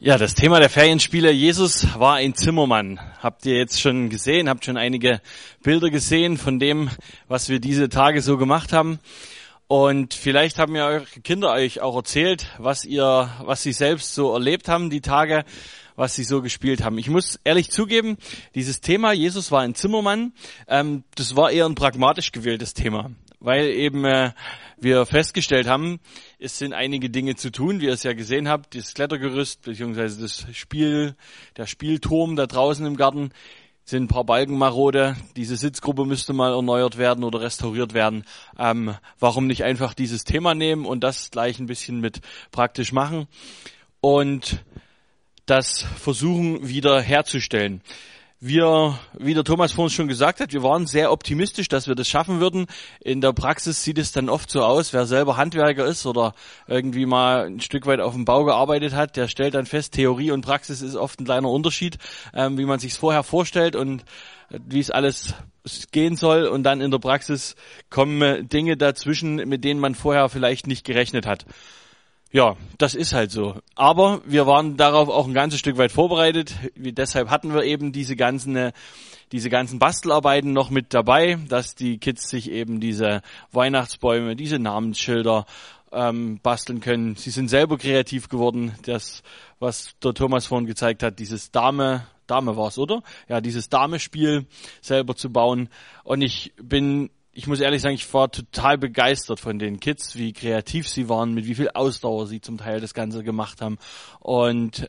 Ja, das Thema der Ferienspiele, Jesus war ein Zimmermann. Habt ihr jetzt schon gesehen, habt schon einige Bilder gesehen von dem, was wir diese Tage so gemacht haben. Und vielleicht haben ja eure Kinder euch auch erzählt, was sie selbst so erlebt haben, die Tage, was sie so gespielt haben. Ich muss ehrlich zugeben, dieses Thema, Jesus war ein Zimmermann, das war eher ein pragmatisch gewähltes Thema. Weil eben wir festgestellt haben, es sind einige Dinge zu tun, wie ihr es ja gesehen habt, das Klettergerüst beziehungsweise der Spielturm da draußen im Garten, sind ein paar Balken marode, diese Sitzgruppe müsste mal erneuert werden oder restauriert werden. Warum nicht einfach dieses Thema nehmen und das gleich ein bisschen mit praktisch machen und das versuchen wieder herzustellen. Wie der Thomas vorhin schon gesagt hat, wir waren sehr optimistisch, dass wir das schaffen würden. In der Praxis sieht es dann oft so aus, wer selber Handwerker ist oder irgendwie mal ein Stück weit auf dem Bau gearbeitet hat, der stellt dann fest, Theorie und Praxis ist oft ein kleiner Unterschied, wie man sich's vorher vorstellt und wie es alles gehen soll. Und dann in der Praxis kommen Dinge dazwischen, mit denen man vorher vielleicht nicht gerechnet hat. Ja, das ist halt so. Aber wir waren darauf auch ein ganzes Stück weit vorbereitet. Deshalb hatten wir eben diese ganzen Bastelarbeiten noch mit dabei, dass die Kids sich eben diese Weihnachtsbäume, diese Namensschilder basteln können. Sie sind selber kreativ geworden. Das, was der Thomas vorhin gezeigt hat, dieses Dame war's, oder? Ja, dieses Dame-Spiel selber zu bauen. Und ich muss ehrlich sagen, ich war total begeistert von den Kids, wie kreativ sie waren, mit wie viel Ausdauer sie zum Teil das Ganze gemacht haben und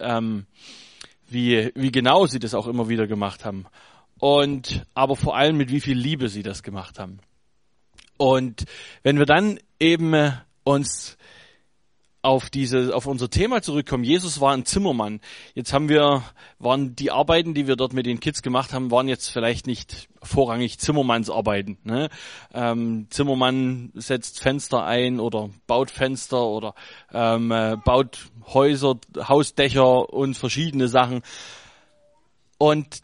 wie genau sie das auch immer wieder gemacht haben. Aber vor allem mit wie viel Liebe sie das gemacht haben. Und wenn wir dann eben uns auf unser Thema zurückkommen, Jesus war ein Zimmermann. Jetzt waren die Arbeiten, die wir dort mit den Kids gemacht haben, waren jetzt vielleicht nicht vorrangig Zimmermannsarbeiten. Ne? Zimmermann setzt Fenster ein oder baut Fenster oder baut Häuser, Hausdächer und verschiedene Sachen. Und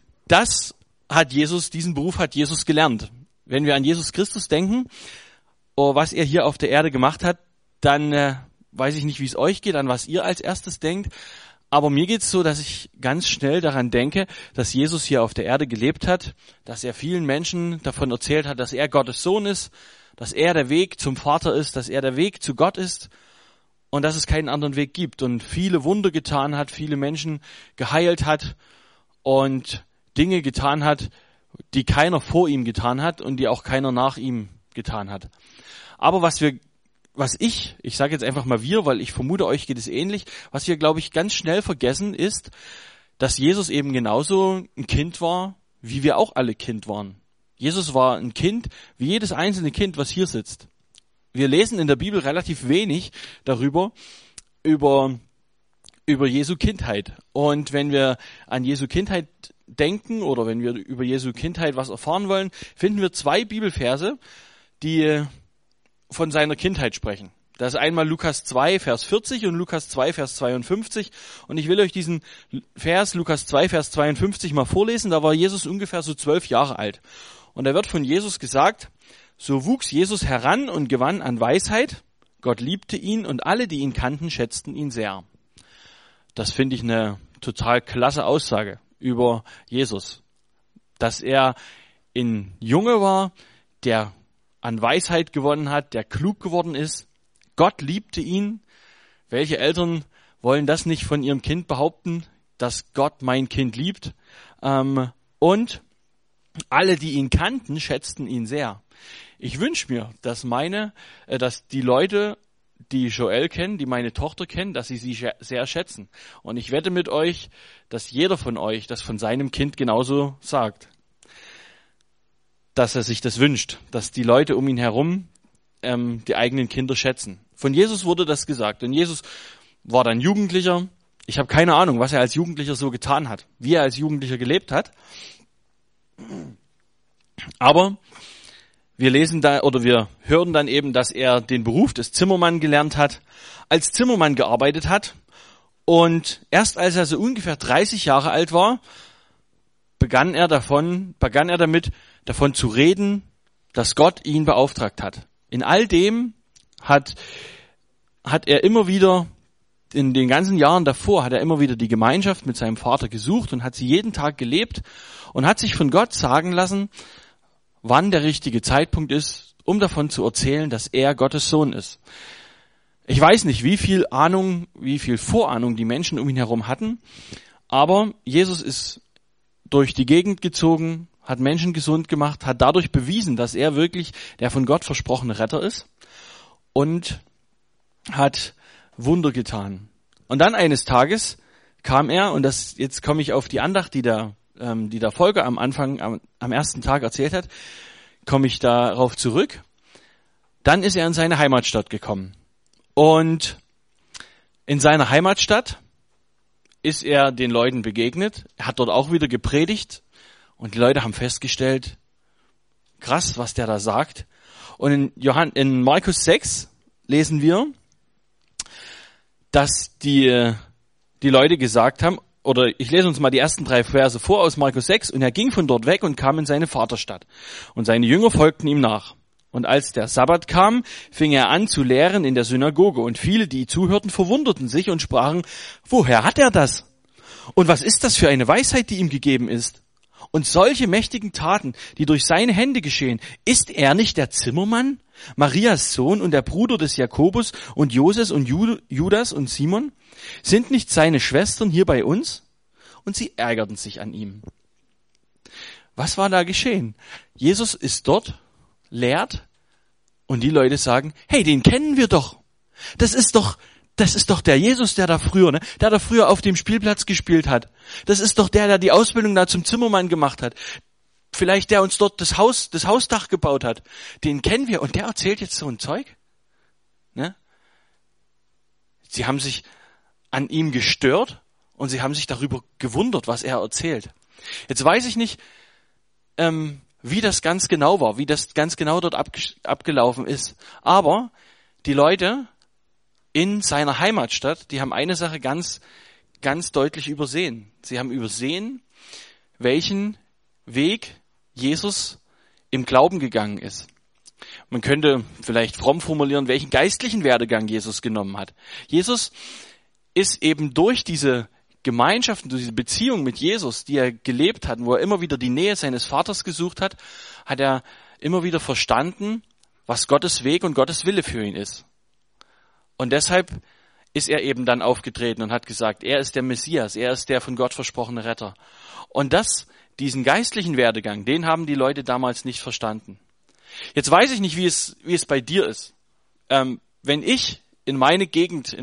diesen Beruf hat Jesus gelernt. Wenn wir an Jesus Christus denken, was er hier auf der Erde gemacht hat, dann weiß ich nicht, wie es euch geht, an was ihr als erstes denkt, aber mir geht's so, dass ich ganz schnell daran denke, dass Jesus hier auf der Erde gelebt hat, dass er vielen Menschen davon erzählt hat, dass er Gottes Sohn ist, dass er der Weg zum Vater ist, dass er der Weg zu Gott ist und dass es keinen anderen Weg gibt und viele Wunder getan hat, viele Menschen geheilt hat und Dinge getan hat, die keiner vor ihm getan hat und die auch keiner nach ihm getan hat. Aber ich sage jetzt einfach mal wir, weil ich vermute, euch geht es ähnlich, was wir, glaube ich, ganz schnell vergessen ist, dass Jesus eben genauso ein Kind war, wie wir auch alle Kind waren. Jesus war ein Kind, wie jedes einzelne Kind, was hier sitzt. Wir lesen in der Bibel relativ wenig darüber, über Jesu Kindheit. Und wenn wir an Jesu Kindheit denken oder wenn wir über Jesu Kindheit was erfahren wollen, finden wir 2 Bibelverse, die von seiner Kindheit sprechen. Das ist einmal Lukas 2, Vers 40 und Lukas 2, Vers 52. Und ich will euch diesen Vers, Lukas 2, Vers 52 mal vorlesen. Da war Jesus ungefähr so 12 Jahre alt. Und da wird von Jesus gesagt, so wuchs Jesus heran und gewann an Weisheit. Gott liebte ihn und alle, die ihn kannten, schätzten ihn sehr. Das finde ich eine total klasse Aussage über Jesus. Dass er ein Junge war, der an Weisheit gewonnen hat, der klug geworden ist. Gott liebte ihn. Welche Eltern wollen das nicht von ihrem Kind behaupten, dass Gott mein Kind liebt? Und alle, die ihn kannten, schätzten ihn sehr. Ich wünsche mir, dass die Leute, die Joelle kennen, die meine Tochter kennen, dass sie sehr schätzen. Und ich wette mit euch, dass jeder von euch das von seinem Kind genauso sagt. Dass er sich das wünscht, dass die Leute um ihn herum die eigenen Kinder schätzen. Von Jesus wurde das gesagt. Und Jesus war dann Jugendlicher. Ich habe keine Ahnung, was er als Jugendlicher so getan hat, wie er als Jugendlicher gelebt hat. Aber wir hören dann eben, dass er den Beruf des Zimmermanns gelernt hat, als Zimmermann gearbeitet hat. Und erst als er so ungefähr 30 Jahre alt war, begann er damit, davon zu reden, dass Gott ihn beauftragt hat. In all dem hat er immer wieder in den ganzen Jahren davor hat er immer wieder die Gemeinschaft mit seinem Vater gesucht und hat sie jeden Tag gelebt und hat sich von Gott sagen lassen, wann der richtige Zeitpunkt ist, um davon zu erzählen, dass er Gottes Sohn ist. Ich weiß nicht, wie viel Vorahnung die Menschen um ihn herum hatten, aber Jesus ist durch die Gegend gezogen, hat Menschen gesund gemacht, hat dadurch bewiesen, dass er wirklich der von Gott versprochene Retter ist und hat Wunder getan. Und dann eines Tages kam er, und jetzt komme ich auf die Andacht, die der Volker am Anfang, am ersten Tag erzählt hat, komme ich darauf zurück. Dann ist er in seine Heimatstadt gekommen. Und in seiner Heimatstadt ist er den Leuten begegnet. Er hat dort auch wieder gepredigt. Und die Leute haben festgestellt, krass, was der da sagt. Und in Markus 6 lesen wir, dass die Leute gesagt haben, oder ich lese uns mal die ersten 3 Verse vor aus Markus 6. Und er ging von dort weg und kam in seine Vaterstadt. Und seine Jünger folgten ihm nach. Und als der Sabbat kam, fing er an zu lehren in der Synagoge. Und viele, die zuhörten, verwunderten sich und sprachen, woher hat er das? Und was ist das für eine Weisheit, die ihm gegeben ist? Und solche mächtigen Taten, die durch seine Hände geschehen, ist er nicht der Zimmermann, Marias Sohn und der Bruder des Jakobus und Joses und Judas und Simon? Sind nicht seine Schwestern hier bei uns? Und sie ärgerten sich an ihm. Was war da geschehen? Jesus ist dort, lehrt, und die Leute sagen, hey, den kennen wir doch. Das ist doch der Jesus, der da früher auf dem Spielplatz gespielt hat. Das ist doch der die Ausbildung da zum Zimmermann gemacht hat. Vielleicht der uns dort das Hausdach gebaut hat. Den kennen wir und der erzählt jetzt so ein Zeug. Ne? Sie haben sich an ihm gestört und sie haben sich darüber gewundert, was er erzählt. Jetzt weiß ich nicht, wie das ganz genau war, wie das ganz genau dort abgelaufen ist. Aber die Leute in seiner Heimatstadt, die haben eine Sache ganz, ganz deutlich übersehen. Sie haben übersehen, welchen Weg Jesus im Glauben gegangen ist. Man könnte vielleicht fromm formulieren, welchen geistlichen Werdegang Jesus genommen hat. Jesus ist eben durch diese Gemeinschaft, durch diese Beziehung mit Jesus, die er gelebt hat, wo er immer wieder die Nähe seines Vaters gesucht hat, hat er immer wieder verstanden, was Gottes Weg und Gottes Wille für ihn ist. Und deshalb ist er eben dann aufgetreten und hat gesagt, er ist der Messias, er ist der von Gott versprochene Retter. Und diesen geistlichen Werdegang, den haben die Leute damals nicht verstanden. Jetzt weiß ich nicht, wie es bei dir ist. Wenn ich in meine Gegend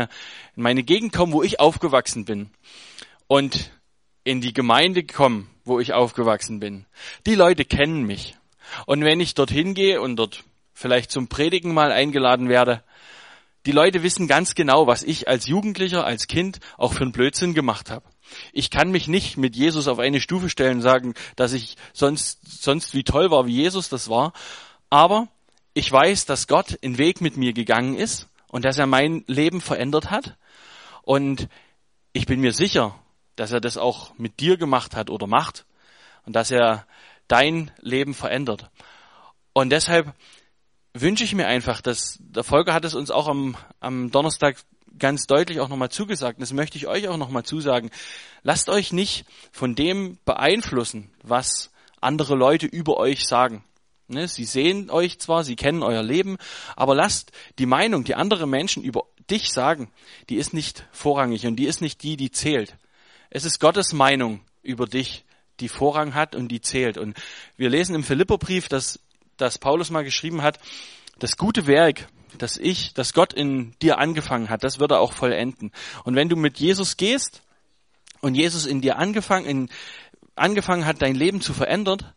komme, wo ich aufgewachsen bin und in die Gemeinde komme, wo ich aufgewachsen bin, die Leute kennen mich. Und wenn ich dorthin gehe und dort vielleicht zum Predigen mal eingeladen werde, die Leute wissen ganz genau, was ich als Jugendlicher, als Kind auch für einen Blödsinn gemacht habe. Ich kann mich nicht mit Jesus auf eine Stufe stellen und sagen, dass ich sonst wie toll war, wie Jesus das war. Aber ich weiß, dass Gott einen Weg mit mir gegangen ist und dass er mein Leben verändert hat. Und ich bin mir sicher, dass er das auch mit dir gemacht hat oder macht und dass er dein Leben verändert. Und deshalb wünsche ich mir einfach, dass der Volker hat es uns auch am Donnerstag ganz deutlich auch nochmal zugesagt. Und das möchte ich euch auch nochmal zusagen. Lasst euch nicht von dem beeinflussen, was andere Leute über euch sagen. Ne, sie sehen euch zwar, sie kennen euer Leben, aber lasst die Meinung, die andere Menschen über dich sagen, die ist nicht vorrangig und die ist nicht die zählt. Es ist Gottes Meinung über dich, die Vorrang hat und die zählt. Und wir lesen im Philipperbrief, dass Paulus mal geschrieben hat, das gute Werk, das Gott in dir angefangen hat, das wird er auch vollenden. Und wenn du mit Jesus gehst und Jesus in dir angefangen hat, dein Leben zu verändern,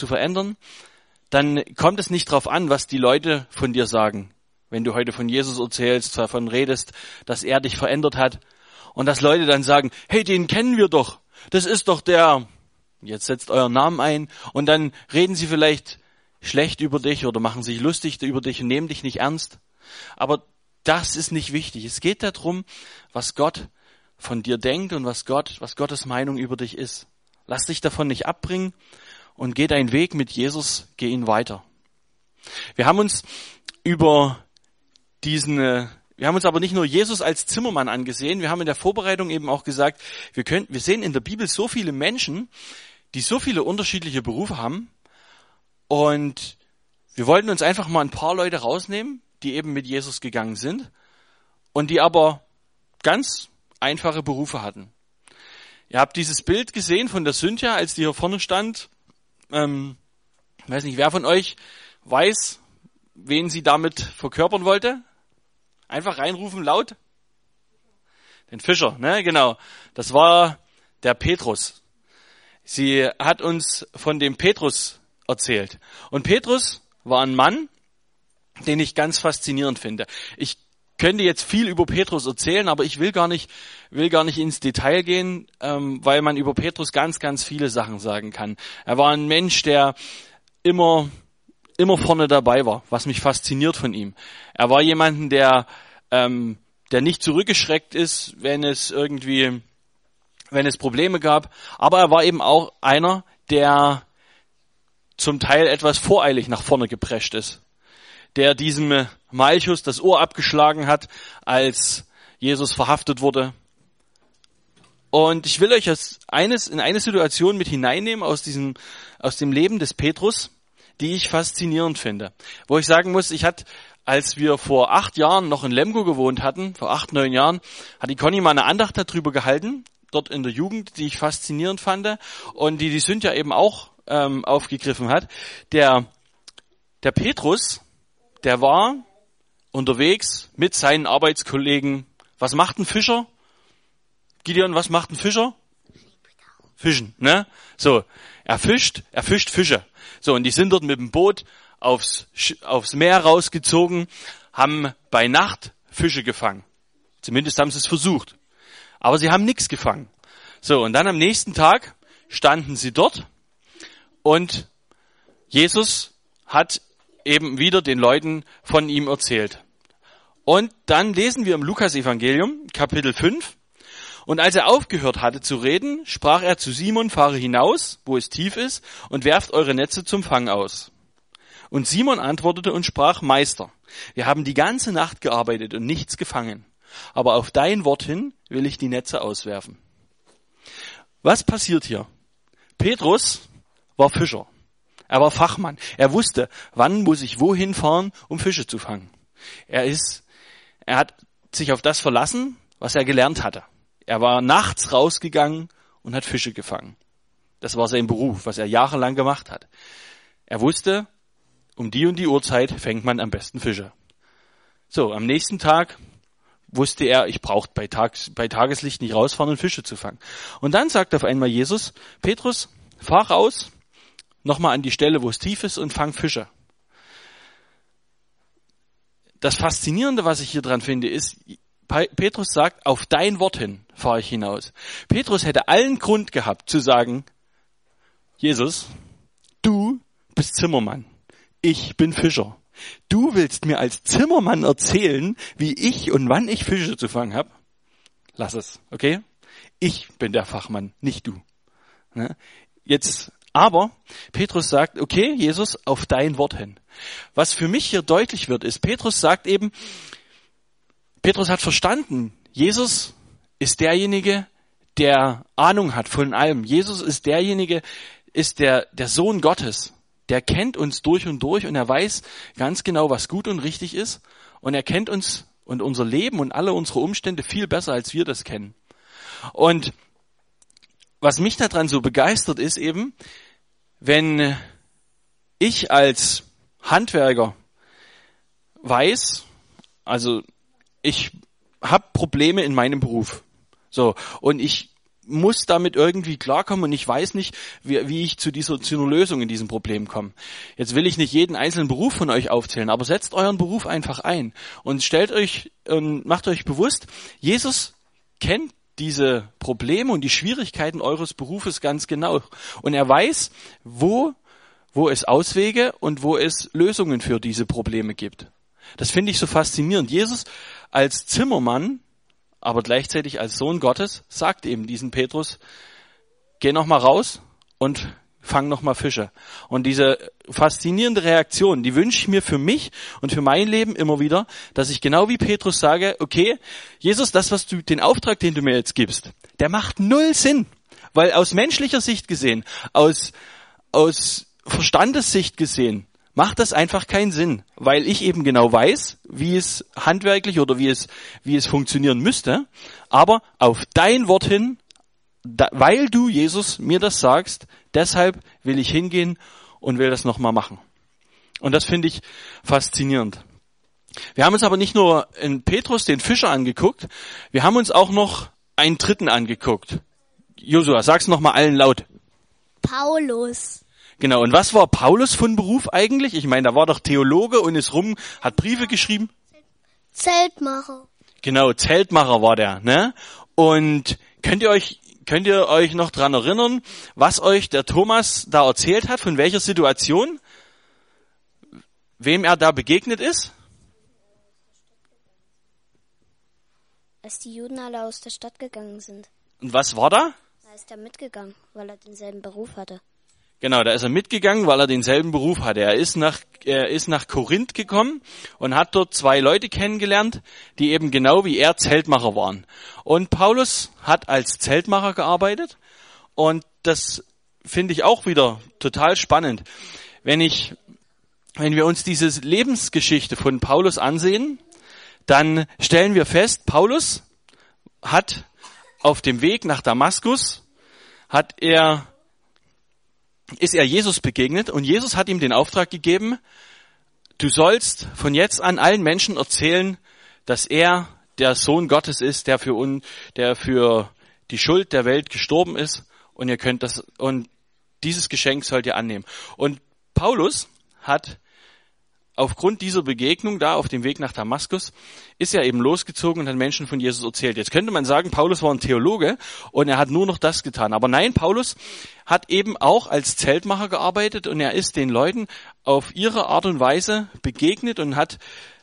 dann kommt es nicht drauf an, was die Leute von dir sagen. Wenn du heute von Jesus erzählst, davon redest, dass er dich verändert hat und dass Leute dann sagen, hey, den kennen wir doch, das ist doch der, jetzt setzt euren Namen ein und dann reden sie vielleicht schlecht über dich oder machen sich lustig über dich und nehmen dich nicht ernst. Aber das ist nicht wichtig. Es geht darum, was Gott von dir denkt und was Gottes Meinung über dich ist. Lass dich davon nicht abbringen und geh deinen Weg mit Jesus, geh ihn weiter. Wir haben uns über diesen Wir haben uns aber nicht nur Jesus als Zimmermann angesehen, wir haben in der Vorbereitung eben auch gesagt, wir sehen in der Bibel so viele Menschen, die so viele unterschiedliche Berufe haben, und wir wollten uns einfach mal ein paar Leute rausnehmen, die eben mit Jesus gegangen sind und die aber ganz einfache Berufe hatten. Ihr habt dieses Bild gesehen von der Cynthia, als die hier vorne stand. Weiß nicht, wer von euch weiß, wen sie damit verkörpern wollte? Einfach reinrufen, laut. Den Fischer, ne, genau. Das war der Petrus. Sie hat uns von dem Petrus erzählt. Und Petrus war ein Mann, den ich ganz faszinierend finde. Ich könnte jetzt viel über Petrus erzählen, aber ich will gar nicht ins Detail gehen, weil man über Petrus ganz, ganz viele Sachen sagen kann. Er war ein Mensch, der immer vorne dabei war, was mich fasziniert von ihm. Er war jemanden, der nicht zurückgeschreckt ist, wenn es Probleme gab. Aber er war eben auch einer, der zum Teil etwas voreilig nach vorne geprescht ist. Der diesem Malchus das Ohr abgeschlagen hat, als Jesus verhaftet wurde. Und ich will euch in eine Situation mit hineinnehmen aus dem Leben des Petrus, die ich faszinierend finde. Wo ich sagen muss, als wir vor 8 Jahren noch in Lemgo gewohnt hatten, vor 8, 9 Jahren, hat die Conny mal eine Andacht darüber gehalten, dort in der Jugend, die ich faszinierend fand und die Cynthia eben auch aufgegriffen hat. Der Petrus, der war unterwegs mit seinen Arbeitskollegen. Was macht ein Fischer? Gideon, was macht ein Fischer? Fischen, ne? So, er fischt Fische. So, und die sind dort mit dem Boot aufs Meer rausgezogen, haben bei Nacht Fische gefangen. Zumindest haben sie es versucht. Aber sie haben nichts gefangen. So, und dann am nächsten Tag standen sie dort und Jesus hat eben wieder den Leuten von ihm erzählt. Und dann lesen wir im Lukas-Evangelium, Kapitel 5. Und als er aufgehört hatte zu reden, sprach er zu Simon, fahre hinaus, wo es tief ist, und werft eure Netze zum Fang aus. Und Simon antwortete und sprach, Meister, wir haben die ganze Nacht gearbeitet und nichts gefangen. Aber auf dein Wort hin will ich die Netze auswerfen. Was passiert hier? Petrus war Fischer. Er war Fachmann. Er wusste, wann muss ich wohin fahren, um Fische zu fangen. Er hat sich auf das verlassen, was er gelernt hatte. Er war nachts rausgegangen und hat Fische gefangen. Das war sein Beruf, was er jahrelang gemacht hat. Er wusste, um die und die Uhrzeit fängt man am besten Fische. So, am nächsten Tag wusste er, ich brauche bei Tageslicht nicht rausfahren und Fische zu fangen. Und dann sagt auf einmal Jesus, Petrus, fahr raus, nochmal an die Stelle, wo es tief ist, und fang Fische. Das Faszinierende, was ich hier dran finde, ist, Petrus sagt, auf dein Wort hin fahre ich hinaus. Petrus hätte allen Grund gehabt zu sagen, Jesus, du bist Zimmermann, ich bin Fischer. Du willst mir als Zimmermann erzählen, wie ich und wann ich Fische zu fangen habe? Lass es, okay? Ich bin der Fachmann, nicht du. Aber Petrus sagt, okay, Jesus, auf dein Wort hin. Was für mich hier deutlich wird, ist, Petrus sagt eben, Petrus hat verstanden, Jesus ist derjenige, der Ahnung hat von allem. Jesus ist derjenige, ist der Sohn Gottes. Der kennt uns durch und er weiß ganz genau, was gut und richtig ist. Und er kennt uns und unser Leben und alle unsere Umstände viel besser, als wir das kennen. Und was mich daran so begeistert ist eben, wenn ich als Handwerker weiß, also ich habe Probleme in meinem Beruf, so, und ich muss damit irgendwie klarkommen und ich weiß nicht, wie ich zu einer Lösung in diesem Problem komme. Jetzt will ich nicht jeden einzelnen Beruf von euch aufzählen, aber setzt euren Beruf einfach ein und macht euch bewusst, Jesus kennt diese Probleme und die Schwierigkeiten eures Berufes ganz genau. Und er weiß, wo es Auswege und wo es Lösungen für diese Probleme gibt. Das finde ich so faszinierend. Jesus als Zimmermann, aber gleichzeitig als Sohn Gottes, sagt eben diesen Petrus, geh noch mal raus und fang noch mal Fische. Und diese faszinierende Reaktion, die wünsche ich mir für mich und für mein Leben immer wieder, dass ich genau wie Petrus sage, okay, Jesus, den Auftrag, den du mir jetzt gibst, der macht null Sinn. Weil aus menschlicher Sicht gesehen, aus Verstandessicht gesehen, macht das einfach keinen Sinn. Weil ich eben genau weiß, wie es handwerklich oder wie es funktionieren müsste. Aber auf dein Wort hin, weil du, Jesus, mir das sagst, deshalb will ich hingehen und will das nochmal machen. Und das finde ich faszinierend. Wir haben uns aber nicht nur in Petrus, den Fischer, angeguckt, wir haben uns auch noch einen dritten angeguckt. Josua, sag's nochmal allen laut. Paulus. Genau, und was war Paulus von Beruf eigentlich? Ich meine, da war doch Theologe und hat Briefe geschrieben. Zeltmacher. Genau, Zeltmacher war der, ne? Und könnt ihr euch noch dran erinnern, was euch der Thomas da erzählt hat, von welcher Situation? Wem er da begegnet ist? Als die Juden alle aus der Stadt gegangen sind. Und was war da? Da ist er mitgegangen, weil er denselben Beruf hatte. Genau, da ist er mitgegangen, weil er denselben Beruf hatte. Er ist nach Korinth gekommen und hat dort 2 Leute kennengelernt, die eben genau wie er Zeltmacher waren. Und Paulus hat als Zeltmacher gearbeitet und das finde ich auch wieder total spannend. Wenn wir uns diese Lebensgeschichte von Paulus ansehen, dann stellen wir fest, Paulus hat auf dem Weg nach Damaskus ist er Jesus begegnet und Jesus hat ihm den Auftrag gegeben, du sollst von jetzt an allen Menschen erzählen, dass er der Sohn Gottes ist, der für die Schuld der Welt gestorben ist und dieses Geschenk sollt ihr annehmen. Und Paulus hat aufgrund dieser Begegnung da auf dem Weg nach Damaskus ist er eben losgezogen und hat Menschen von Jesus erzählt. Jetzt könnte man sagen, Paulus war ein Theologe und er hat nur noch das getan. Aber nein, Paulus hat eben auch als Zeltmacher gearbeitet und er ist den Leuten auf ihre Art und Weise begegnet und hat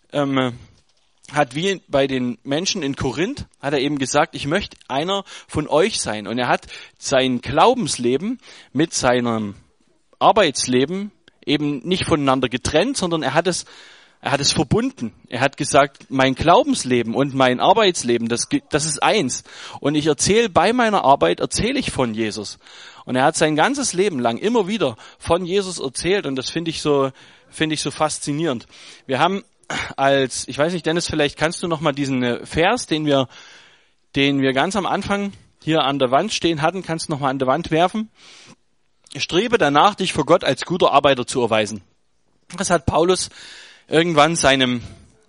wie bei den Menschen in Korinth, hat er eben gesagt, ich möchte einer von euch sein. Und er hat sein Glaubensleben mit seinem Arbeitsleben eben nicht voneinander getrennt, sondern er hat es verbunden. Er hat gesagt, mein Glaubensleben und mein Arbeitsleben, das ist eins. Und ich bei meiner Arbeit erzähle ich von Jesus. Und er hat sein ganzes Leben lang immer wieder von Jesus erzählt und das finde ich so faszinierend. Wir haben ich weiß nicht, Dennis, vielleicht kannst du noch mal diesen Vers, den wir ganz am Anfang hier an der Wand stehen hatten, kannst du noch mal an der Wand werfen. Strebe danach, dich vor Gott als guter Arbeiter zu erweisen. Das hat Paulus irgendwann seinem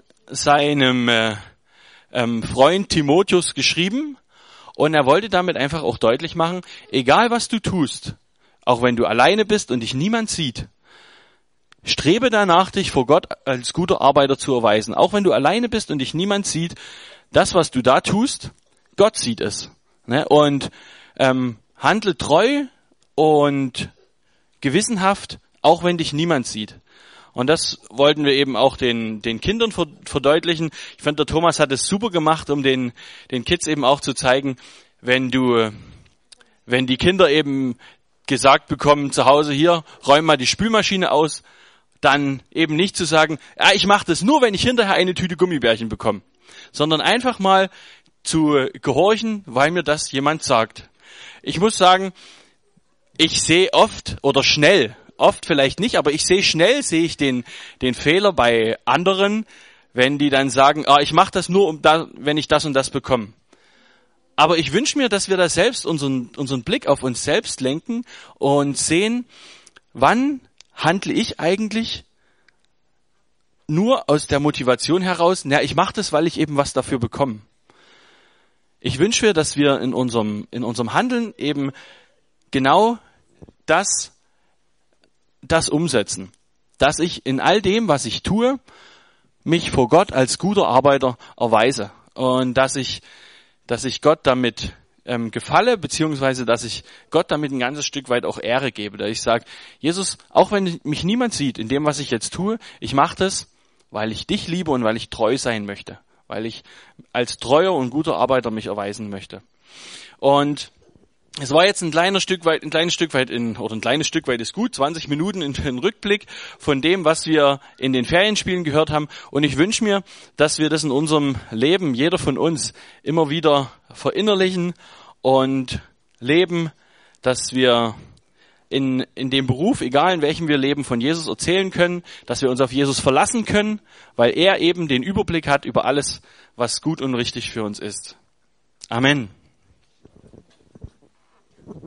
Freund Timotheus geschrieben und er wollte damit einfach auch deutlich machen, egal was du tust, auch wenn du alleine bist und dich niemand sieht, strebe danach, dich vor Gott als guter Arbeiter zu erweisen. Auch wenn du alleine bist und dich niemand sieht, das, was du da tust, Gott sieht es. Und handle treu und gewissenhaft, auch wenn dich niemand sieht. Und das wollten wir eben auch den Kindern verdeutlichen. Ich fand, der Thomas hat es super gemacht, um den Kids eben auch zu zeigen, wenn die Kinder eben gesagt bekommen zu Hause, hier, räum mal die Spülmaschine aus, dann eben nicht zu sagen, ja, ich mache das nur, wenn ich hinterher eine Tüte Gummibärchen bekomme, sondern einfach mal zu gehorchen, weil mir das jemand sagt. Ich muss sagen, ich sehe oft vielleicht nicht, aber sehe ich den Fehler bei anderen, wenn die dann sagen, ich mache das nur, wenn ich das und das bekomme. Aber ich wünsche mir, dass wir da selbst unseren Blick auf uns selbst lenken und sehen, wann handle ich eigentlich nur aus der Motivation heraus, ich mache das, weil ich eben was dafür bekomme. Ich wünsche mir, dass wir in unserem Handeln eben genau das umsetzen. Dass ich in all dem, was ich tue, mich vor Gott als guter Arbeiter erweise. Und dass ich Gott damit gefalle, beziehungsweise dass ich Gott damit ein ganzes Stück weit auch Ehre gebe. Dass ich sage, Jesus, auch wenn mich niemand sieht in dem, was ich jetzt tue, ich mache das, weil ich dich liebe und weil ich treu sein möchte. Weil ich als treuer und guter Arbeiter mich erweisen möchte. Und Es war jetzt ein kleines Stück weit ist gut, 20 Minuten in den Rückblick von dem, was wir in den Ferienspielen gehört haben. Und ich wünsche mir, dass wir das in unserem Leben, jeder von uns, immer wieder verinnerlichen und leben, dass wir in dem Beruf, egal in welchem wir leben, von Jesus erzählen können, dass wir uns auf Jesus verlassen können, weil er eben den Überblick hat über alles, was gut und richtig für uns ist. Amen.